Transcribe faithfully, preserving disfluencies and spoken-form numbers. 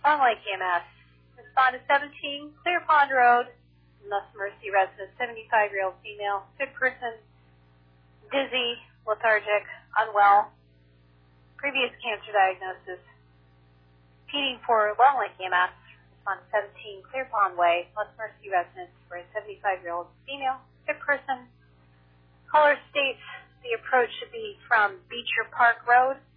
Long Lake E M S. Respond to seventeen, Clear Pond Road, Lust Mercy resident, seventy-five-year-old female, good person, dizzy, lethargic, unwell, previous cancer diagnosis. Repeating for Long Lake E M S. Respond to seventeen, Clear Pond Way, Lust Mercy resident, for a seventy-five-year-old female, good person. Caller states the approach should be from Beecher Park Road.